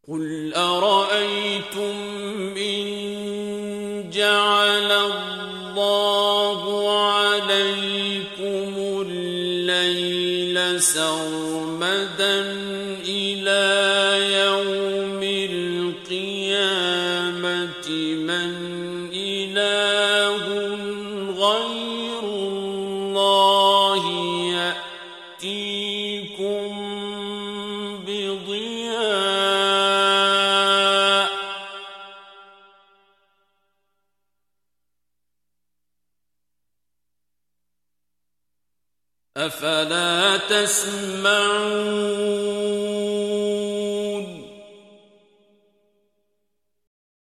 قُلْ أَرَأَيْتُمْ إِن جَعَلَ اللَّهُ عَلَيْكُمُ اللَّيْلَ سَرْمَدًا إِلَىٰ يَوْمِ الْقِيَامَةِ مَنْ إِلَٰهٌ غَيْرُ اللَّهِ يَأْتِيكُم بِضِيَاءٍ ۖ أَفَلَا تَسْمَعُونَ